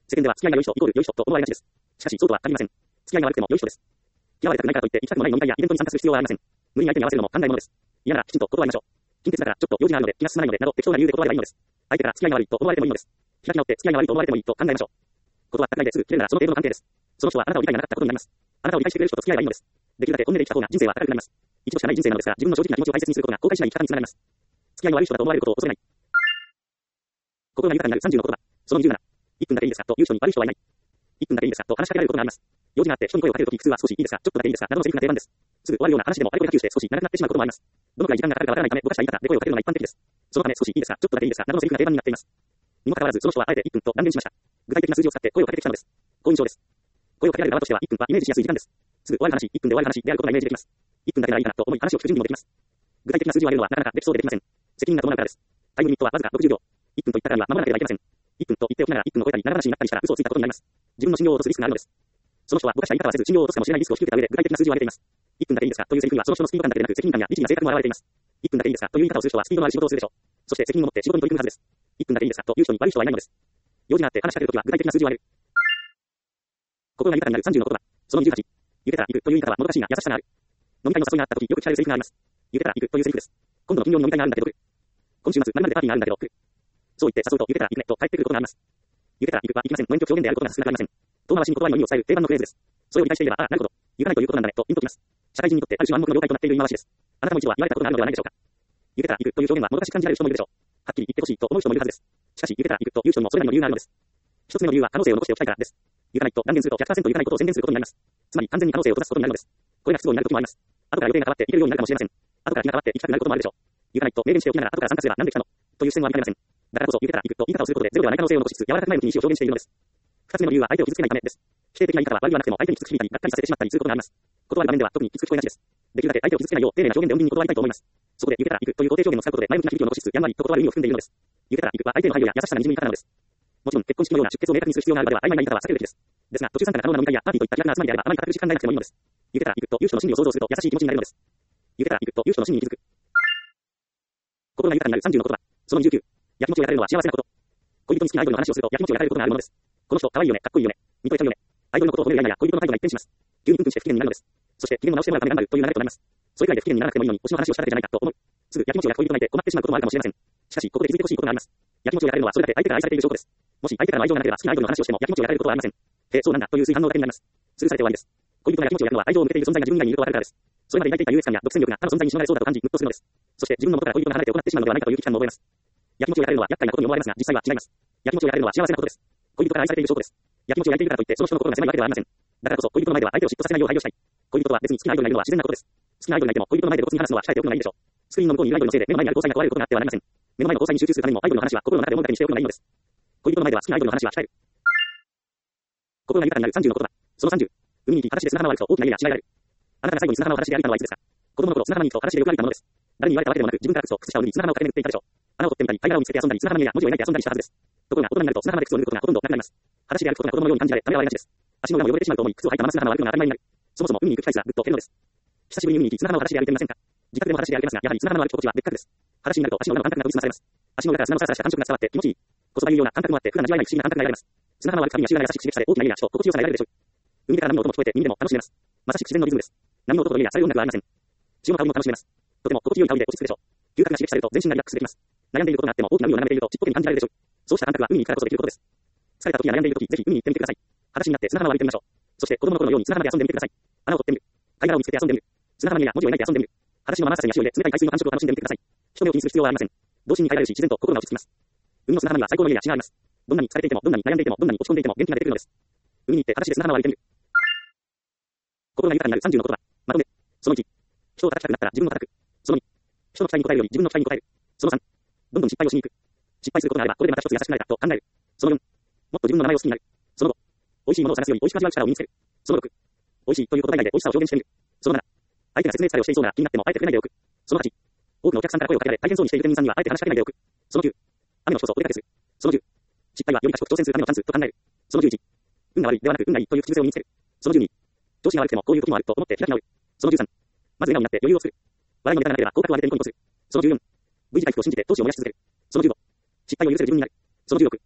世間では付き合いが良い人イコール良い人と思われがちです。しかし、そうとは限りません。付き合いが悪くても良い人です。嫌われたくないからといって行きたくもない飲み会やイベントに参加する必要はありません。無理に相手に合わせるのも考えるものです。嫌ならきちんと断りましょう。近鉄だからちょっと用事があるので気が進まないのでなど適当な理由で断ればいいのです。相手から付き合いが悪いと思われてもいいのです。開き直って付き合いが悪いと思われてもいいと考えましょう。断ったくらいですぐ切れるならその程度の関係です。その人はあなたを理解がなかったことになります。あなたを理解してくれる人と付き合えばいいのです。できるだけ本音で生きた方が人生は明るくなります。一度しかない人生なのですが、自分の正直な気持ちを大切にすることが後悔しない生き方につながります。付き合いの悪い人だと思われることを恐れない。心が豊かになるさんじゅうの言葉。そのにじゅうなな。いっぷんだけいいですかという人に悪い人はいない。いっぷんだけいいですかと話しかけられることがあります。用事があって人に声をかけるとき普通は少しいいですかちょっとだけいいですかなどのセリフが定番です。すぐ終わるような話でもあれこれ波及して少し長くなってしまうこともあります。どのくらい時間がかかるかわからないためぼかした言い方で声をかけるのが一般的です。そのため少しいいですかちょっとだけいいですかなどのセリフが定番になっています。にもかかわらずその人はあえていっぷんと断言しました。具体的な数字を使って声をかけてきたのです。好印象です。声をかけられる側としてはいっぷんはイメージしやすい時間です。すぐ終わる話、いっぷんで終わる話であることがイメージできます。いっぷんだけならいいかなと思い話を聞く準備もできます。具体的な数字を挙げるのはなかなかできそうでできません。責任が伴うからです。タイムリミットはわずかろくじゅうびょう。いっぷんと言ったからには守らなければいけません。いっぷんと言っておきながらいっぷんを超えたり長話になったりしたら嘘をついたことになります。自分の信用を落とすリスクがあるのです。その人はぼかした言い方はせず信用を落とすかもしれないリスクを引き受けた上で具体的な数字を挙げています。いっぷんだけいいですかというセリフにはその人のスピード感だけでなく責任感や律儀な性格も現れています。いっぷんだけいいですかという言い方をする人はスピードのある仕事をするでしょう。そして責任を持って仕事に取り組むはずです。いっぷんだけいいですかという人に悪い人はいないのです。用事があって話しかけるときは具体的な数字を挙げる。心が豊かになるさんじゅうの言葉。そのにじゅうはち。ゆけたら行くという言い方はもどかしいが優しさがある。飲み会の誘いがあったときよく聞かれるセリフがあります。ゆけたら行くというセリフです。今度の金曜に飲み会があるんだけど来る。今週末何々でパーティーがあるんだけど来る。そう言って誘うとゆけたら行くねと返ってくることがあります。ゆけたら行くは行きませんの遠距表現であることが少なくありません。遠回しに言葉に意味を伝える定番のフレーズです。それを理解していれば、ああ、なるほど。行かないということなんだねとピンときます。社会人にとってある種暗黙の了解となっている言い回しです。あなたも一度は言われたことがあるのではないでしょうか。ゆけたら行くという表現はもどかしく感じられる人もいるでしょう。はっきり言ってほしいと思う人もいるはずです。しかし、ゆけたら行くという人にもそれなりの理由があるのです。一つ目の理由は可能性を残しておきたいからです。行かないと断言すると ひゃくパーセント 行かないことを宣言することになります。つまり完全に可能性を閉ざすことになるのです。これが不都合になる時もあります。後から予定が変わって行けるようになるかもしれません。後から気が変わって行きたくなることもあるでしょう。行かないと明言しておきながら後から参加すればなんで来たのという視線は見られません。だからこそ行けたら行くと言い方をすることでゼロではない可能性を残しつつ柔らかくない向きに意思を表現しているのです。二つ目の理由は相手を傷つけないためです。否定的な言い方は悪意はなくても相手にきつく響いたりがっかりさせてしまったりすることがあります。断る場面では特にきつく聞こえがちです。できるだけ相手を傷つけないよう丁寧な表現で穏便に断りたいと思います。そこで行けたら行くという肯定表現を使うことで前向きな響きを残しつつやんわりと断る意味を含んでいるのです。行けたら行くは相手の配慮や優しさがにじむ言い方なのです。もちろん結婚式のような出血を明確にする必要がある場では曖昧な言い方は避けるべきです。ですが途中参加が可能な飲み会やパーティーといった気楽な集まりであればあまり固く時間がなくてもいいのです。行けたら行くという人の心理を想像すると優しい気持ちになれるのです。行けたら行くという人の心理に気づく。心が豊かになるさんじゅうの言葉。そのにじゅうきゅう。やきもちを焼かれるのは幸せなこと。恋人に好きなアイドルの話をするとやきもちを焼かれることがあるものです。この人可愛いよね、かっこいいよね、見とれちゃうよね。アイドルのことを褒めるやいなや恋人の態度が一変します。急にプンプンして不機嫌になるのです。そして機嫌を直してもらうため頑張るという流れとなります。それくらいで不機嫌にならなくてもいいのに推しの話をしただけじゃないかと思う。すぐやきもちを焼く恋人がいて困ってしまうこともあるかもしれません。しかしここで気づいてほしいことがあります。やきもちを焼かれるのはそれだけ相手から愛されている証拠です。もし相手からの愛情がなければ好きなアイドルの話をしてもやきもちを焼かれることはありません。へえ、そうなんだという推反のだけになります。スルーされて終わりです。恋人がやきもちを焼くのは愛情を向けている存在が自分以外にいるとわかるからです。それまで抱いていた優越感や独占力が他の存在にしのがれそうだと感じムッとするのです。そして自分の元から恋人が離れて行ってしまうのではないかという危機感も覚えます。やきもちを焼かれるのは厄介なことに思われますが実際は違います。やきもちを焼かれるのは幸せなことです。恋人から愛されている証拠です。やきもちを焼いているからといってその人の心が狭いわけではありません。だからこそ恋人の前では相手を嫉妬させないよう配慮したい。恋人とは別に好きなアイドルがいるのは自然なことです。好きなアイドルがいても恋人の前で露骨に話すのは控えておくのがいいでしょう。スクリーンの向こうにいるアイドルのせいで目の前にある交際が壊れることがあってはなりません。目の前の交際に集中するためにもアイドルの話は心の中で思うだけにしておくのがいいのです。恋人の前では好きなアイドルの話は控える。心が豊かになるさんじゅうの言葉。そのさんじゅう。海に行き裸足で砂浜を歩くと大きな意味や違いがある。あなたが最後に砂浜を裸足で歩いたのはいつですか。子供の頃砂浜に行くと裸足でよく歩いたものです。誰に言われたわけでもなく自分から靴を靴下を脱ぎ砂浜を駆け巡っていたでしょう。穴を掘ってみたり貝殻を見つけて遊んだり砂浜にや文字を描いて遊んだりしたはずです。ところが大人になると砂浜で靴を脱ぐことがほとんどなくなります。裸足で歩くことが子供のように感じられためらわれがちです。足の裏も汚れてしまうと思い靴を履いたまま砂浜を歩くのが当たり前になる。そもそも海に行く機会すらぐっと減るのです。久しぶりに海に行き砂浜を裸足で歩いてみませんか。自宅でも裸足で歩けますがやはり砂浜の歩く心地は別格です。裸足になると足の裏の感覚が研ぎ澄まされます。足の裏から砂のさらさらした感触が伝わって気持ちいい。こそばゆいような感覚もあって普段味わえない不思議な感覚が得られます。砂浜を歩くたびに足裏が優しく刺激され大きな意味やと心地よさが得られるでしょう。海から波の音も聞こえて耳でも楽しめます。まさしく自然のリズムです。波の音と音やされる音楽はありません。潮の香りも楽しめます。とても心地よい香りで落ち着くでしょう。嗅覚が刺激されると全身がリラックスできます。悩んでいることがあっても大きな海を眺めているとちっぽけに感じられるでしょう。そうした感覚は海に行くからこそできることです。疲れた時や悩んでいる時ぜひ海に行ってみてください。裸足になって砂浜を歩いてみましょう。そして子供の頃のように砂浜で遊んでみてください。穴を掘ってみる。貝殻を見つけて遊んでみる。砂浜にや文字を描いて遊んでみる。裸足のままさせに足を入れ冷たい海水の感触を楽しんでみてください。人目を気にする必要はありません。同時に変えられるし自然と心が落ち着きます。海の砂浜には最高の家や地があります。どんなに疲れていてもどんなに悩んでいてもどんなに落ち込んでいても元気が出てくるのです。海に行って裸足で砂浜を歩いてみる。心が豊かになるさんじゅうの言葉。まとめ。そのいち。人を叩きたくなったら自分を叩く。そのに。人の期待に応えるより自分の期待に応える。そのさん。どんどん失敗をしに行く。失敗することがあればこれでまた一つ優しくなれたと考える。そのよん。もっと自分の名前を好きになる。そのご。美味しいものを探すより美味しく味わう力を身につける。そのろく。美味しいという言葉以外で美味しさを表現してみる。そのなな。相手が説明疲れをしていそうなら気になってもあえて触れないでおく。そのはち。多くのお客さんから声をかけられ大変そうにしている店員さんにはあえて話しかけないでおく。そのきゅう。雨の日こそお出かけする。そのじゅう。失敗はより賢く挑戦するためのチャンスと考える。そのじゅういち。運が悪いではなく運がいいという口癖を身につける。そのじゅうに。調子が悪くてもこういう時もあると思って開き直る。そのじゅうさん。まず笑顔になって余裕を作る。笑いのネタがなければ口角を上げてニコニコする。そのじゅうよん。V 字回復を信じて闘志を燃やし続ける。そのじゅうご。失敗を許せる自分になる。そのじゅうろく。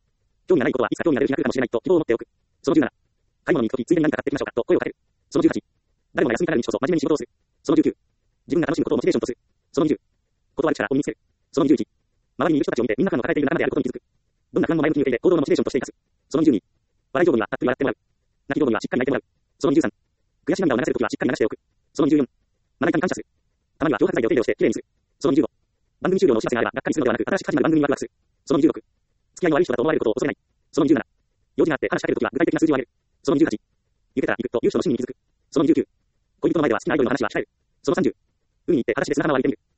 興味がないことはいつか興味が出る日が来るかもしれないと希望を持っておく。そのじゅうなな、買い物に行くとき、ついでに何か買ってきましょうかと声をかける。そのじゅうはち、誰もが休みたがる日こそ真面目に仕事をする。そのじゅうきゅう、自分が楽しむことをモチベーションとする。そのにじゅう、断る力を身につける。そのにじゅういち、周りにいる人たちを見てみんな不安を抱えている仲間であることに気づく。どんな不安も前向きに受け入れ行動のモチベーションとして生かす。そのにじゅうに、笑い上手にはたっぷり笑ってもらう。泣き上手にはしっかり泣いてもらう。そのにじゅうさん、悔し涙を流せるときはしっかり流しておく。そのにじゅうよん、まな板に感謝する。たまには漂白剤でお手入れをしてきれいにする。そのにじゅうご、番組終了のお知らせがあればがっかりするのではなく新しく始まる番組にワクワクする。そのにじゅうろく、付き合いの悪い人だと思われることを恐れない。そのにじゅうなな、用事があって話しかけるときは具体的な数字を挙げる。そのにじゅうはち、行けたら行くという人の心理に気づく。そのにじゅうきゅう、恋人の前では好きなアイドルの話は控える。そのさんじゅう、海に行って裸足で砂浜を歩いてみる。